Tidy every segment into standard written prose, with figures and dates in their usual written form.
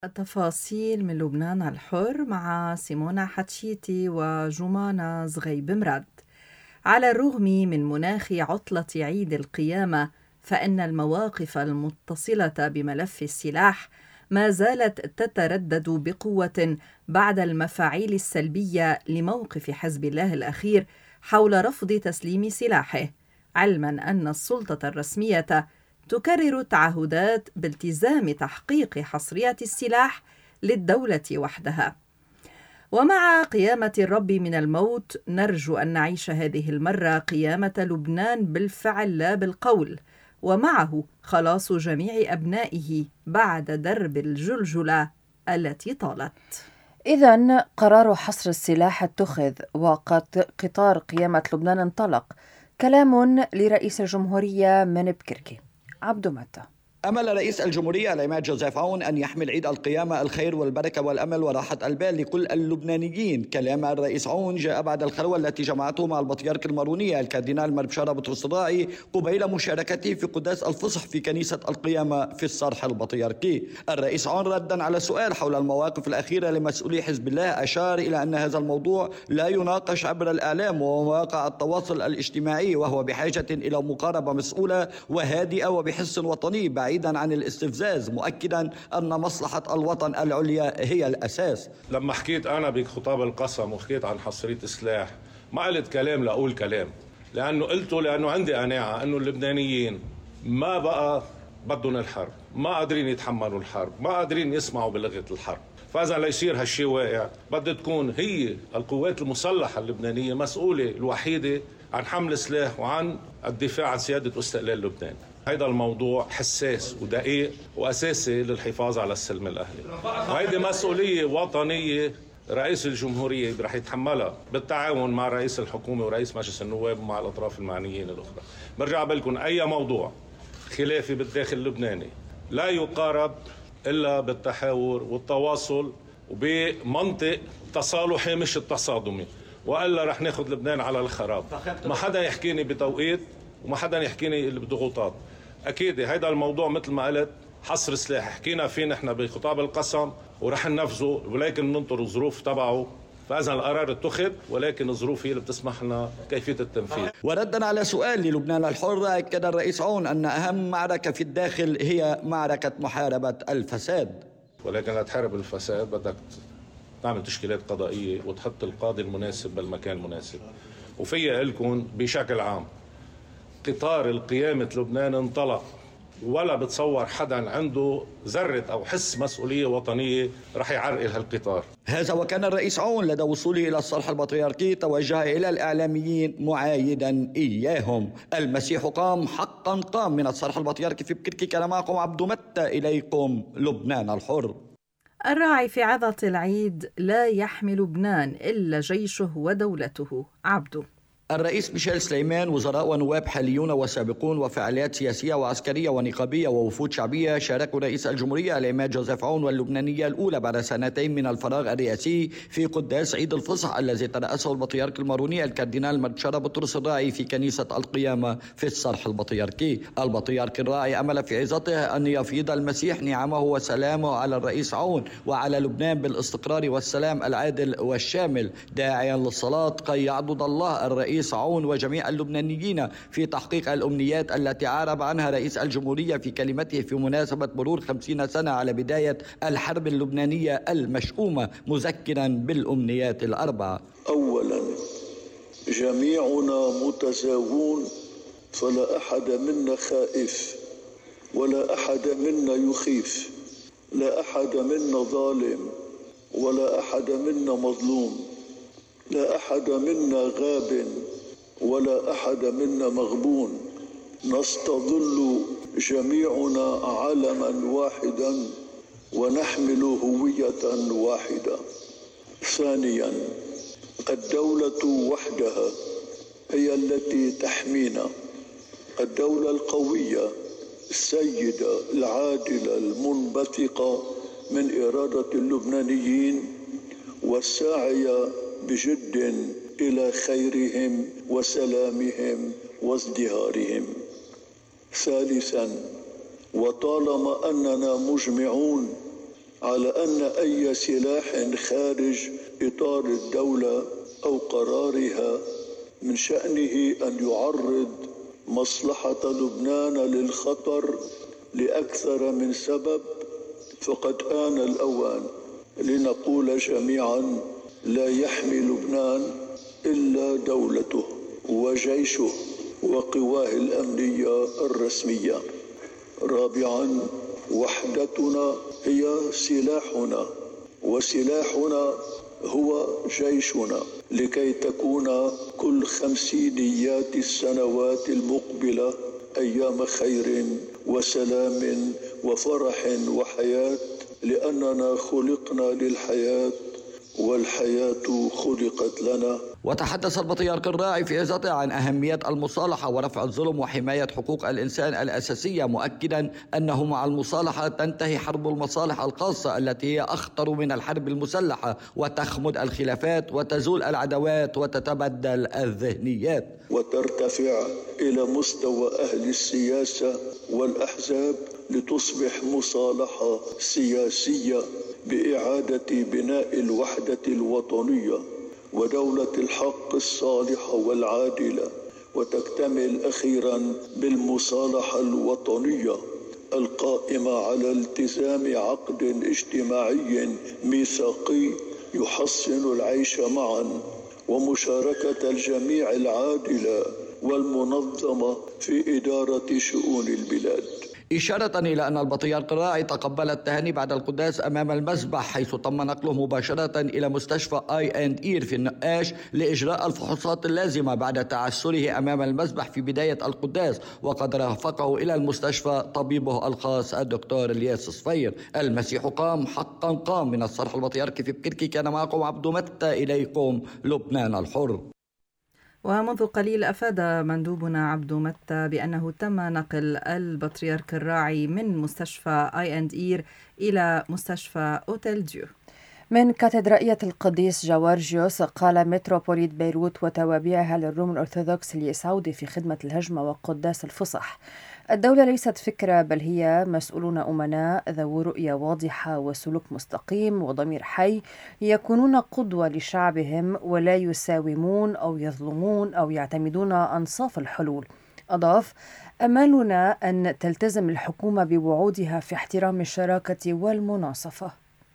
التفاصيل من لبنان الحر مع سيمونا حتشيتي وجمانة زغيب مراد. على الرغم من مناخ عطلة عيد القيامة، فإن المواقف المتصلة بملف السلاح ما زالت تتردد بقوة بعد المفاعيل السلبية لموقف حزب الله الأخير حول رفض تسليم سلاحه، علما أن السلطة الرسمية تكرر تعهدات بالتزام تحقيق حصرية السلاح للدولة وحدها. ومع قيامة الرب من الموت نرجو أن نعيش هذه المرة قيامة لبنان بالفعل لا بالقول، ومعه خلاص جميع أبنائه بعد درب الجلجلة التي طالت. إذن قرار حصر السلاح اتخذ وقطار قيامة لبنان انطلق. كلام لرئيس الجمهورية من بكركي. عبدو متى. أمل رئيس الجمهورية العماد جوزيف عون أن يحمل عيد القيامة الخير والبركة والأمل وراحة البال لكل اللبنانيين. كلام الرئيس عون جاء بعد الخلوة التي جمعته مع البطريرك المارونية الكاردينال مربشارة بطرس الراعي قبيل مشاركته في قداس الفصح في كنيسة القيامة في الصرح البطريركي. الرئيس عون ردا على سؤال حول المواقف الأخيرة لمسؤولي حزب الله أشار إلى أن هذا الموضوع لا يناقش عبر الإعلام ومواقع التواصل الاجتماعي، وهو بحاجة إلى مقاربة مسؤولة وهادئة وبحس وطني بعيدا عن الاستفزاز، مؤكدا أن مصلحة الوطن العليا هي الأساس. لما حكيت أنا بخطاب القسم وحكيت عن حصرية السلاح ما قلت كلام لأقول كلام، لأنه عندي قناعة أنه اللبنانيين ما بقى بدهم الحرب، ما قادرين يتحملوا الحرب، ما قادرين يسمعوا بلغة الحرب. فإذا ليصير هالشي واقع بدها تكون هي القوات المسلحة اللبنانية مسؤولة الوحيدة عن حمل سلاح وعن الدفاع عن سيادة واستقلال لبنان. هذا الموضوع حساس ودقيق وأساسي للحفاظ على السلم الأهلي، وهذه مسؤولية وطنية رئيس الجمهورية رح يتحملها بالتعاون مع رئيس الحكومة ورئيس مجلس النواب ومع الأطراف المعنيين الأخرى. برجع بلكم أي موضوع خلافي بالداخل اللبناني لا يقارب إلا بالتحاور والتواصل وبمنطق تصالحي مش التصادمي، وإلا رح ناخذ لبنان على الخراب. ما حدا يحكيني بتوقيت وما حدا يحكيني بضغوطات. أكيد هيدا الموضوع مثل ما قلت حصر سلاح حكينا فيه نحن بخطاب القسم ورح ننفذه، ولكن ننطر الظروف تبعه. فإذا القرار اتخذ ولكن الظروف هي اللي بتسمح لنا كيفية التنفيذ. وردا على سؤال للبنان الحر أكد الرئيس عون أن أهم معركة في الداخل هي معركة محاربة الفساد. ولكن لتحارب الفساد بدك تعمل تشكيلات قضائية وتحط القاضي المناسب بالمكان المناسب. وفيا لكم بشكل عام قطار القيامة لبنان انطلق، ولا بتصور حدا عنده ذرة أو حس مسؤولية وطنية رح يعرقل هالقطار. هذا وكان الرئيس عون لدى وصوله إلى الصرح البطريركي توجه إلى الإعلاميين معايدا إياهم. المسيح قام، حقا قام. من الصرح البطريركي في بكركي كان معكم عبدو متى، إليكم لبنان الحر. الراعي في عظة العيد لا يحمي لبنان إلا جيشه ودولته. عبدو. الرئيس ميشيل سليمان، وزراء ونواب حاليون وسابقون وفعاليات سياسية وعسكرية ونقابية ووفود شعبية شاركوا رئيس الجمهورية العماد جوزيف عون واللبنانية الأولى بعد سنتين من الفراغ الرئاسي في قداس عيد الفصح الذي ترأسه البطريرك الماروني الكاردينال مربشارة بطرس الراعي في كنيسة القيامة في الصرح البطريركي. البطريرك الراعي أمل في عظته أن يفيض المسيح نعمه وسلامه على الرئيس عون وعلى لبنان بالاستقرار والسلام العادل والشامل، داعيا للصلاة كي يعضد الله الرئيس عون وجميع اللبنانيين في تحقيق الأمنيات التي عرب عنها رئيس الجمهورية في كلمته في مناسبة مرور 50 سنة على بداية الحرب اللبنانية المشؤومة، مذكرا بالأمنيات الأربعة. أولا، جميعنا متساوون، فلا أحد منا خائف ولا أحد منا يخيف، لا أحد منا ظالم ولا أحد منا مظلوم، لا أحد منا غاب ولا أحد منا مغبون، نستظل جميعنا علما واحدا ونحمل هوية واحدة. ثانيا، الدولة وحدها هي التي تحمينا، الدولة القوية السيدة العادلة المنبثقة من إرادة اللبنانيين والساعية بجد إلى خيرهم وسلامهم وازدهارهم. ثالثا، وطالما أننا مجمعون على أن أي سلاح خارج إطار الدولة أو قرارها من شأنه أن يعرض مصلحة لبنان للخطر لأكثر من سبب، فقد آن الأوان لنقول جميعا: لا يحمي لبنان إلا دولته وجيشه وقواه الأمنية الرسمية. رابعا، وحدتنا هي سلاحنا، وسلاحنا هو جيشنا، لكي تكون كل خمسينيات السنوات المقبلة أيام خير وسلام وفرح وحياة، لأننا خلقنا للحياة والحياة خلقت لنا. وتحدث البطريرك الراعي في عظته عن أهمية المصالحة ورفع الظلم وحماية حقوق الإنسان الأساسية، مؤكدا أنه مع المصالحة تنتهي حرب المصالح الخاصة التي هي أخطر من الحرب المسلحة، وتخمد الخلافات وتزول العداوات وتتبدل الذهنيات، وترتفع إلى مستوى أهل السياسة والأحزاب لتصبح مصالحة سياسية بإعادة بناء الوحدة الوطنية ودولة الحق الصالحة والعادلة، وتكتمل أخيرا بالمصالحة الوطنية القائمة على التزام عقد اجتماعي ميثاقي يحسن العيش معا ومشاركة الجميع العادلة والمنظمة في إدارة شؤون البلاد. إشارة إلى أن البطريرك الراعي تقبل التهاني بعد القداس أمام المذبح، حيث تم نقله مباشرة إلى مستشفى آي&إير في النقاش لإجراء الفحوصات اللازمة بعد تعثره أمام المذبح في بداية القداس، وقد رافقه إلى المستشفى طبيبه الخاص الدكتور الياس صفير. المسيح قام، حقا قام. من الصرح البطريركي في بكركي كان معكم عبدو متى، إليكم لبنان الحر. ومنذ قليل أفاد مندوبنا عبدو متى بأنه تم نقل البطريرك الراعي من مستشفى آي&إير إلى مستشفى أوتيل ديو. من كاتدرائية القديس جوارجيوس قال متروبوليت بيروت وتوابعها للروم الأرثوذكس اليسعودي في خدمة الهجمة وقداس الفصح: الدولة ليست فكرة، بل هي مسؤولون أمناء ذو رؤية واضحة وسلوك مستقيم وضمير حي، يكونون قدوة لشعبهم ولا يساومون أو يظلمون أو يعتمدون أنصاف الحلول. أضاف: أملنا أن تلتزم الحكومة بوعودها في احترام الشراكة والمناصفة.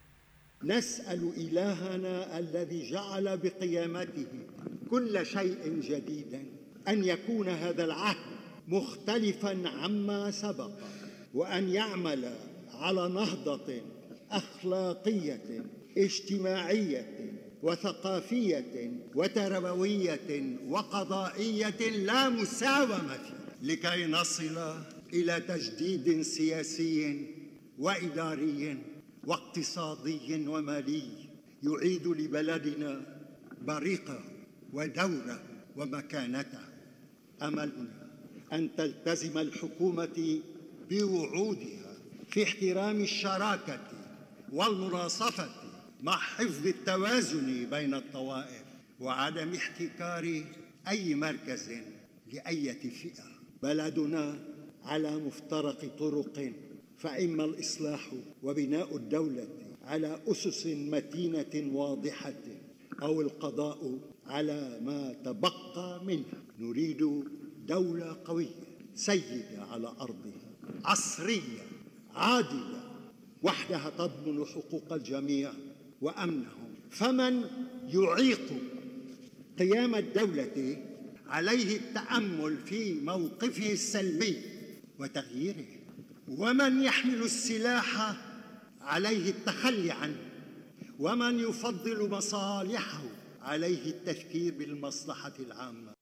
نسأل إلهنا الذي جعل بقيامته كل شيء جديدا أن يكون هذا العهد مختلفا عما سبق، وأن يعمل على نهضة أخلاقية اجتماعية وثقافية وتربوية وقضائية لا مساومة فيها، لكي نصل إلى تجديد سياسي وإداري واقتصادي ومالي يعيد لبلدنا بريقه ودوره ومكانته. أملنا أن تلتزم الحكومة بوعودها في احترام الشراكة والمناصفة مع حفظ التوازن بين الطوائف وعدم احتكار أي مركز لأي فئة. بلدنا على مفترق طرق، فإما الإصلاح وبناء الدولة على أسس متينة واضحة أو القضاء على ما تبقى منها. نريد دولة قوية سيدة على أرضها، عصرية عادلة، وحدها تضمن حقوق الجميع وأمنهم. فمن يعيق قيام الدولة عليه التأمل في موقفه السلبي وتغييره، ومن يحمل السلاح عليه التخلي عنه، ومن يفضل مصالحه عليه التفكير بالمصلحة العامة.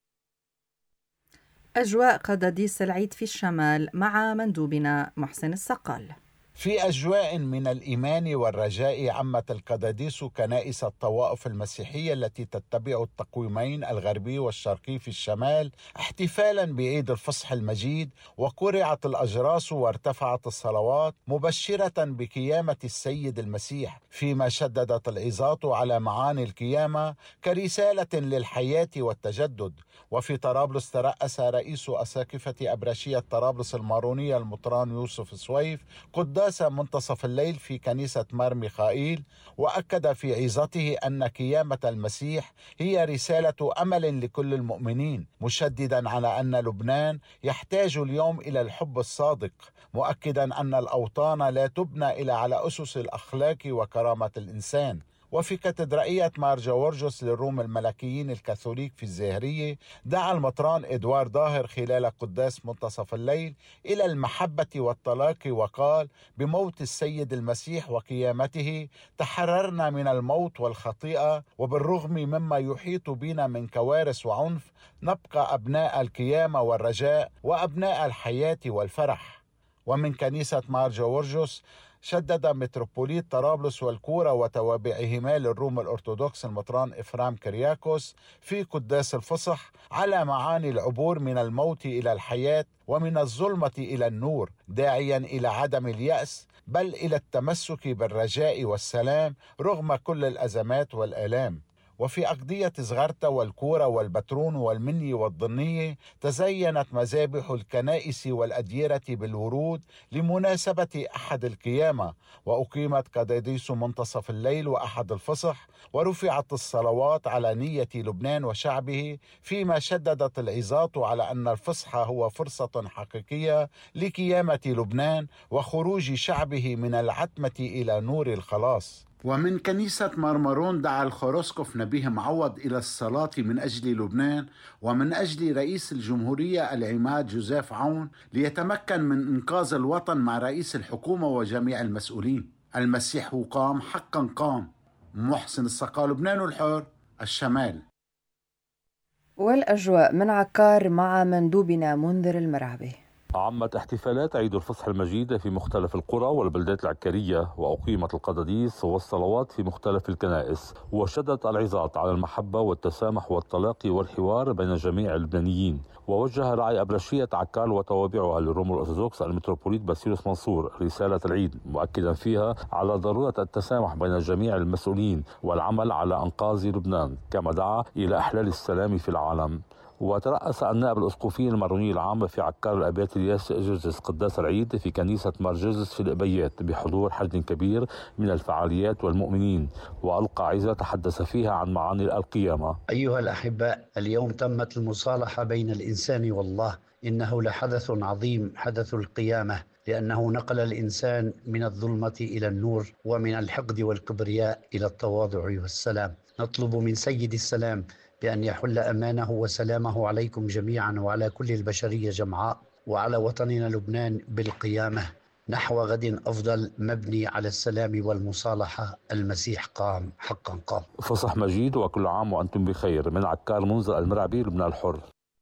أجواء قداديس العيد في الشمال مع مندوبنا محسن السقال. في أجواء من الإيمان والرجاء عمت القداديس كنائس الطوائف المسيحية التي تتبع التقويمين الغربي والشرقي في الشمال احتفالا بعيد الفصح المجيد، وقرعت الأجراس وارتفعت الصلوات مبشرة بقيامة السيد المسيح، فيما شددت العظات على معاني القيامة كرسالة للحياة والتجدد. وفي طرابلس ترأس رئيس أساقفة أبرشية طرابلس المارونية المطران يوسف سويف قداس قداس منتصف الليل في كنيسة مار ميخائيل، وأكد في عظته أن قيامة المسيح هي رسالة أمل لكل المؤمنين، مشددا على أن لبنان يحتاج اليوم إلى الحب الصادق، مؤكدا أن الأوطان لا تبنى إلا على أسس الأخلاق وكرامة الإنسان. وفي كاتدرائية مار جورجوس للروم الملكيين الكاثوليك في الزهرية، دعا المطران إدوار ظاهر خلال قداس منتصف الليل إلى المحبة والطلاق، وقال: بموت السيد المسيح وقيامته تحررنا من الموت والخطيئة، وبالرغم مما يحيط بنا من كوارث وعنف نبقى أبناء القيامة والرجاء وأبناء الحياة والفرح. ومن كنيسة مار جورجوس شدد متروبوليت طرابلس والكورة وتوابعهما للروم الأرثوذكس المطران إفرام كرياكوس في قداس الفصح على معاني العبور من الموت إلى الحياة ومن الظلمة إلى النور، داعيا إلى عدم اليأس بل إلى التمسك بالرجاء والسلام رغم كل الأزمات والآلام. وفي أقضية زغرتا والكورة والبترون والمني والضنية تزينت مذابح الكنائس والأديرة بالورود لمناسبة أحد القيامة، وأقيمت قداديس منتصف الليل وأحد الفصح، ورفعت الصلوات على نية لبنان وشعبه، فيما شددت العظات على أن الفصح هو فرصة حقيقية لقيامة لبنان وخروج شعبه من العتمة إلى نور الخلاص. ومن كنيسة مرمرون دعا الخروسكوف نبيه معوض إلى الصلاة من أجل لبنان ومن أجل رئيس الجمهورية العماد جوزيف عون ليتمكن من إنقاذ الوطن مع رئيس الحكومة وجميع المسؤولين. المسيح قام، حقا قام. محسن الصقا، لبنان الحر، الشمال. والأجواء من عكار مع مندوبنا منذر المرعبي. عمت احتفالات عيد الفصح المجيد في مختلف القرى والبلدات العكارية، وأقيمت القداديس والصلوات في مختلف الكنائس، وشدت العظات على المحبة والتسامح والتلاقي والحوار بين جميع اللبنانيين. ووجه راعي أبرشية عكار وتوابعها للروم الأرثوذكس المتروبوليت باسيليوس منصور رسالة العيد، مؤكدا فيها على ضرورة التسامح بين جميع المسؤولين والعمل على إنقاذ لبنان، كما دعا إلى إحلال السلام في العالم. وترأس النائب الأسقفي الماروني العام في عكار الأبيات الياس جرجس قداس العيد في كنيسة مار جرجس في الأبيات بحضور حشد كبير من الفعاليات والمؤمنين، وألقى عظة تحدث فيها عن معاني القيامة. أيها الأحباء، اليوم تمت المصالحة بين الإنسان والله، إنه لحدث عظيم، حدث القيامة، لأنه نقل الإنسان من الظلمة إلى النور ومن الحقد والكبرياء إلى التواضع والسلام. نطلب من سيد السلام بأن يحل أمانه وسلامه عليكم جميعا وعلى كل البشرية جمعاء وعلى وطننا لبنان بالقيامة نحو غد أفضل مبني على السلام والمصالحة. المسيح قام، حقا قام. فصح مجيد وكل عام وأنتم بخير. من عكار منذر المرعبي، لبنان الحر.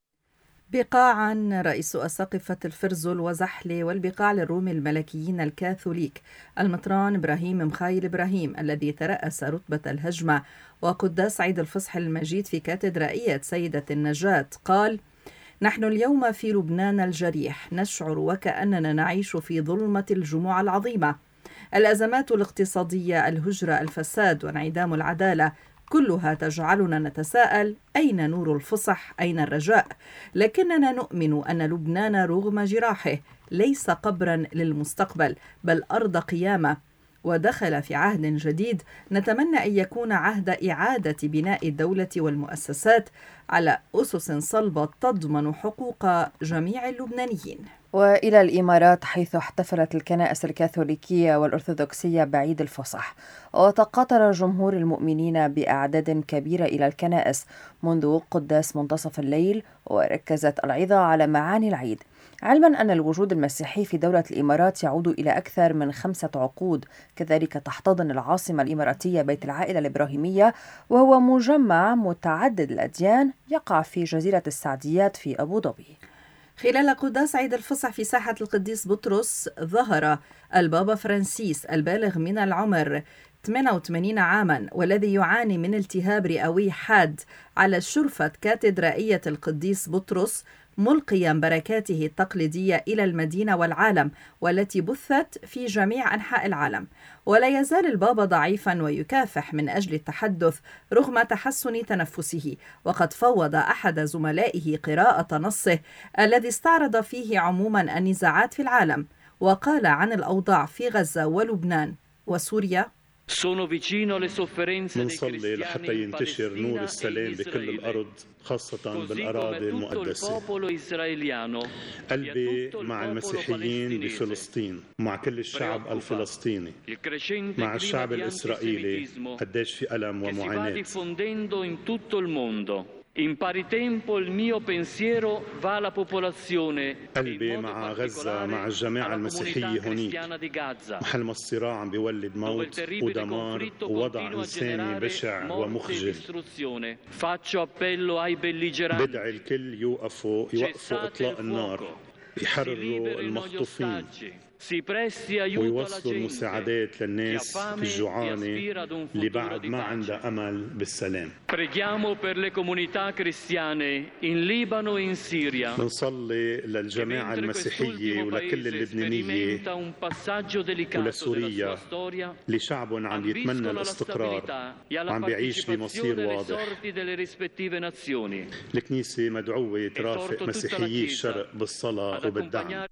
بقاعا رئيس أساقفة الفرزل وزحلة والبقاع للروم الملكيين الكاثوليك المطران إبراهيم مخايل إبراهيم الذي ترأس رتبة الهجمة وقداس عيد الفصح المجيد في كاتدرائية سيدة النجاة قال: نحن اليوم في لبنان الجريح نشعر وكأننا نعيش في ظلمة الجموع العظيمة. الأزمات الاقتصادية، الهجرة، الفساد وانعدام العدالة كلها تجعلنا نتساءل: أين نور الفصح؟ أين الرجاء؟ لكننا نؤمن أن لبنان رغم جراحه ليس قبرا للمستقبل بل أرض قيامة، ودخل في عهد جديد نتمنى أن يكون عهد إعادة بناء الدولة والمؤسسات على أسس صلبة تضمن حقوق جميع اللبنانيين. وإلى الإمارات، حيث احتفلت الكنائس الكاثوليكية والأرثوذكسية بعيد الفصح، وتقاطر جمهور المؤمنين بأعداد كبيرة إلى الكنائس منذ قداس منتصف الليل، وركزت العظة على معاني العيد، علما أن الوجود المسيحي في دولة الإمارات يعود إلى أكثر من 5 عقود. كذلك تحتضن العاصمة الإماراتية بيت العائلة الإبراهيمية، وهو مجمع متعدد الأديان يقع في جزيرة السعديات في أبو ظبي. خلال قداس عيد الفصح في ساحة القديس بطرس ظهر البابا فرانسيس البالغ من العمر 88 عاما والذي يعاني من التهاب رئوي حاد على شرفة كاتدرائية القديس بطرس، ملقيا بركاته التقليدية إلى المدينة والعالم والتي بثت في جميع أنحاء العالم. ولا يزال البابا ضعيفا ويكافح من أجل التحدث رغم تحسن تنفسه، وقد فوض أحد زملائه قراءة نصه الذي استعرض فيه عموما النزاعات في العالم، وقال عن الأوضاع في غزة ولبنان وسوريا: نصلي لحتى ينتشر نور السلام بكل الأرض، خاصة بالأراضي المقدسة. قلبي مع المسيحيين بفلسطين، مع كل الشعب الفلسطيني، مع الشعب الإسرائيلي، قديش في ألم ومعاناة. In pari tempo il mio pensiero va alla popolazione. قلبي مع غزة، مع الجماعة المسيحية هناك. محل ما الصراع عم بيولد موت ودمار ووضع إنساني بشع ومخجل. بدعي الكل يوقفوا إطلاق النار، يحرروا المخطوفين، ويوصلوا المساعدات للناس الجوعانة اللي بعد ما عندها أمل بالسلام. نصلي للجماعة المسيحية ولكل اللبنانية ولسوريا، لشعب عم يتمنى الاستقرار وعم بيعيش بمصير واضح. الكنيسة مدعوة ترافق مسيحيي الشرق بالصلاة وبالدعم.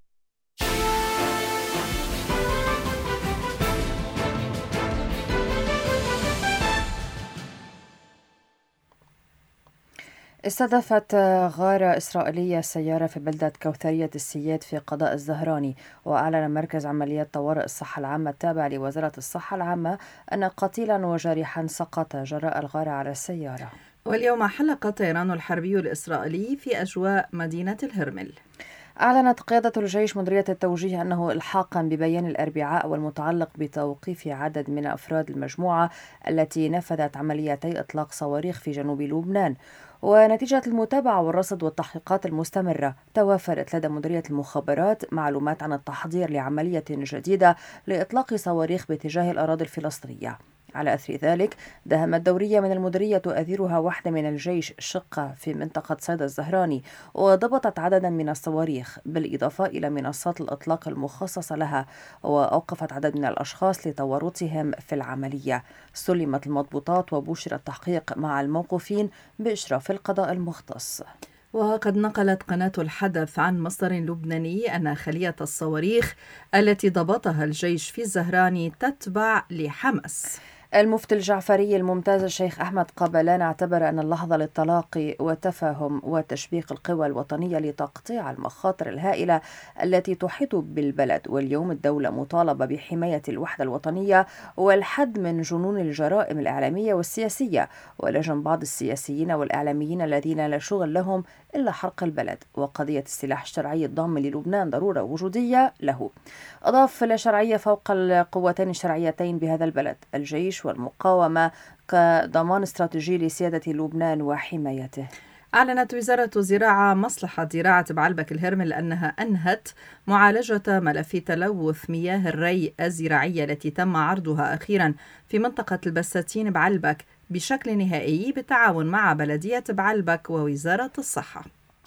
استهدفت غارة إسرائيلية سيارة في بلدة كوثرية السياد في قضاء الزهراني، وأعلن مركز عمليات طوارئ الصحة العامة التابع لوزارة الصحة العامة أن قتيلا وجارحا سقط جراء الغارة على السيارة. واليوم حلق الطيران الحربي الإسرائيلي في أجواء مدينة الهرمل. أعلنت قيادة الجيش مديرية التوجيه أنه إلحاقا ببيان الأربعاء والمتعلق بتوقيف عدد من أفراد المجموعة التي نفذت عمليتي إطلاق صواريخ في جنوب لبنان، ونتيجة المتابعة والرصد والتحقيقات المستمرة توافرت لدى مديرية المخابرات معلومات عن التحضير لعملية جديدة لإطلاق صواريخ باتجاه الأراضي الفلسطينية. على أثر ذلك دهمت دورية من المديرية تؤثرها واحدة من الجيش شقة في منطقة صيدا الزهراني، وضبطت عددا من الصواريخ بالإضافة إلى منصات الإطلاق المخصصة لها، وأوقفت عدد من الأشخاص لتورطهم في العملية. سلمت المضبوطات وبشر التحقيق مع الموقوفين بإشراف القضاء المختص. وقد نقلت قناة الحدث عن مصدر لبناني أن خلية الصواريخ التي ضبطها الجيش في الزهراني تتبع لحماس. المفتي الجعفري الممتاز الشيخ أحمد قابلان اعتبر أن اللحظة للتلاقي وتفاهم وتشبيك القوى الوطنية لتقطيع المخاطر الهائلة التي تحيط بالبلد، واليوم الدولة مطالبة بحماية الوحدة الوطنية والحد من جنون الجرائم الإعلامية والسياسية، ولجم بعض السياسيين والإعلاميين الذين لا شغل لهم إلا حرق البلد، وقضية السلاح الشرعي الضام للبنان ضرورة وجودية له. أضاف لا شرعية فوق القوتين الشرعيتين بهذا البلد، الجيش والمقاومة، كضمان استراتيجي لسيادة لبنان وحمايته. أعلنت وزارة الزراعة مصلحة زراعة بعلبك الهرمل أنها أنهت معالجة ملف تلوث مياه الري الزراعية التي تم عرضها أخيرا في منطقة البساتين بعلبك بشكل نهائي بالتعاون مع بلدية بعلبك ووزارة الصحة.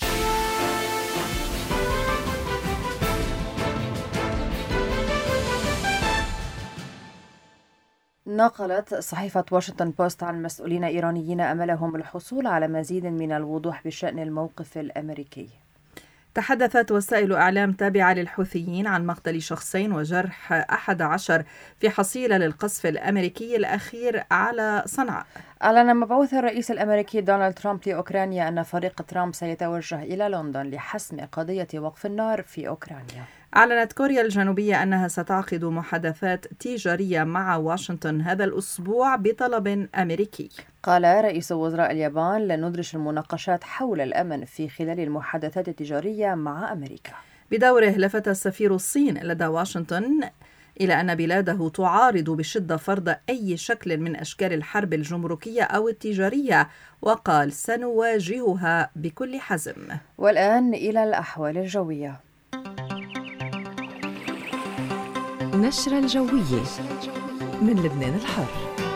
نقلت صحيفة واشنطن بوست عن مسؤولين إيرانيين أملهم الحصول على مزيد من الوضوح بشأن الموقف الأمريكي. تحدثت وسائل إعلام تابعة للحوثيين عن مقتل شخصين وجرح 11 في حصيلة للقصف الأمريكي الأخير على صنعاء. أعلن مبعوث الرئيس الأمريكي دونالد ترامب لأوكرانيا أن فريق ترامب سيتوجه إلى لندن لحسم قضية وقف النار في أوكرانيا. أعلنت كوريا الجنوبية أنها ستعقد محادثات تجارية مع واشنطن هذا الأسبوع بطلب أمريكي. قال رئيس وزراء اليابان لن ندرج المناقشات حول الأمن في خلال المحادثات التجارية مع أمريكا. بدوره لفت السفير الصين لدى واشنطن إلى أن بلاده تعارض بشدة فرض أي شكل من أشكال الحرب الجمركية أو التجارية، وقال سنواجهها بكل حزم. والآن إلى الأحوال الجوية. نشرة الجوية من لبنان الحر.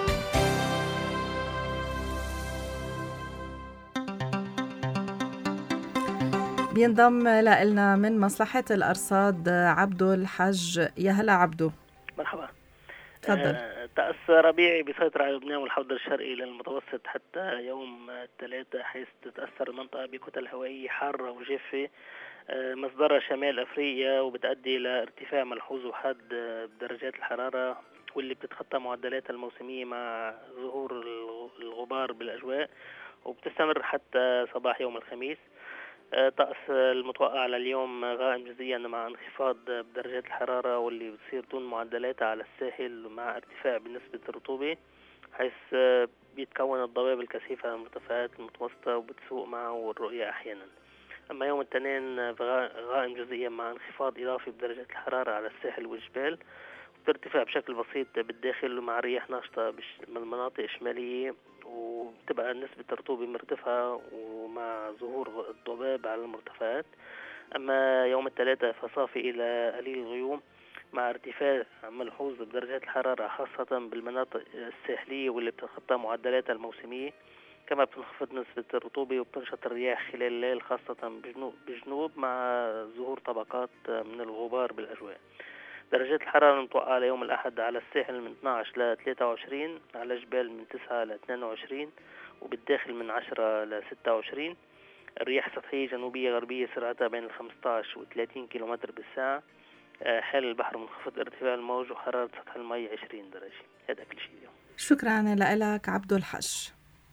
بينضم لنا من مصلحة الأرصاد عبدو الحج. يا هلا عبدو. مرحبا. تفضل. تأس ربيعي بيسيطر على لبنان والحوض الشرقي للمتوسط حتى يوم الثلاثاء، حيث تتأثر المنطقة بكتل هوائية حارة وجافة مصدرها شمال أفريقيا، وبتؤدي إلى ارتفاع ملحوظ وحاد بدرجات الحرارة، واللي بتتخطى معدلاتها الموسمية مع ظهور الغبار بالأجواء، وبتستمر حتى صباح يوم الخميس. طقس المتوقع على اليوم غائم جزئيا مع انخفاض بدرجات الحرارة، واللي بتصير دون معدلاتها على الساحل مع ارتفاع بنسبة الرطوبة، حيث بيتكون الضباب الكثيفة على المرتفعات المتوسطة وبتسوق معه الرؤية أحيانا. أما يوم الاثنين غائم جزئيا مع انخفاض إضافي بدرجة الحرارة على الساحل والجبال، وبترتفع بشكل بسيط بالداخل مع رياح ناشطة من المناطق الشمالية، وبتبقى نسبة الرطوبة مرتفعة ومع ظهور الضباب على المرتفعات. أما يوم الثلاثاء فصافي إلى قليل الغيوم مع ارتفاع ملحوظ بدرجات الحرارة خاصة بالمناطق الساحلية واللي بتتخطى معدلاتها الموسمية، كما بتنخفض نسبة الرطوبة وبتنشط الرياح خلال الليل خاصة بجنوب مع ظهور طبقات من الغبار بالأجواء. درجات الحرارة المتوقعة ليوم الأحد على الساحل من 12 ل 23، على الجبال من 9 ل 22، وبالداخل من 10 ل 26. الرياح سطحية جنوبية غربية سرعتها بين 15 و 30 كيلومتر بالساعة. حال البحر منخفض ارتفاع الموج وحرارة سطح المي 20 درجة. هذا كل شيء اليوم. شكرا لك عبد الحج.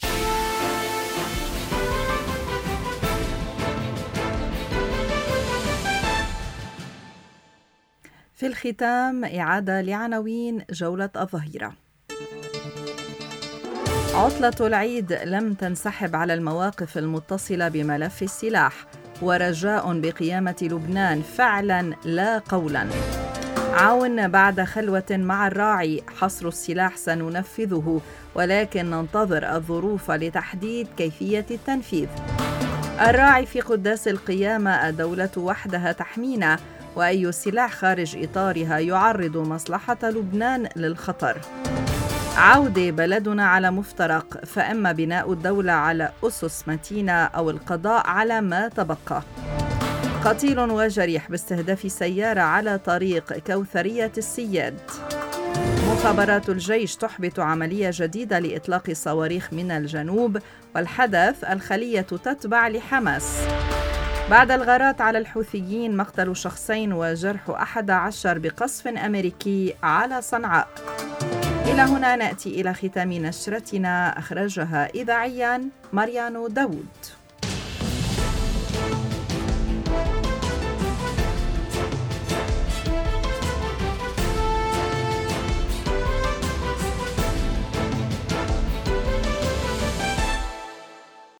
في الختام إعادة لعناوين جولة الظهيرة. عطلة العيد لم تنسحب على المواقف المتصلة بملف السلاح، ورجاء بقيامة لبنان فعلا لا قولا. عون بعد خلوة مع الراعي، حصر السلاح سننفذه، ولكن ننتظر الظروف لتحديد كيفية التنفيذ. الراعي في قداس القيامة، الدولة وحدها تحمينا، وأي سلاح خارج إطارها يعرض مصلحة لبنان للخطر. عودة بلدنا على مفترق، فإما بناء الدولة على أسس متينة أو القضاء على ما تبقى. قتيل وجريح باستهداف سيارة على طريق كوثرية السياد. مخابرات الجيش تحبط عملية جديدة لإطلاق صواريخ من الجنوب، والحدث الخلية تتبع لحماس. بعد الغارات على الحوثيين، مقتل شخصين وجرح 11 بقصف أمريكي على صنعاء. إلى هنا نأتي إلى ختام نشرتنا، أخرجها إذاعياً مريانو داود.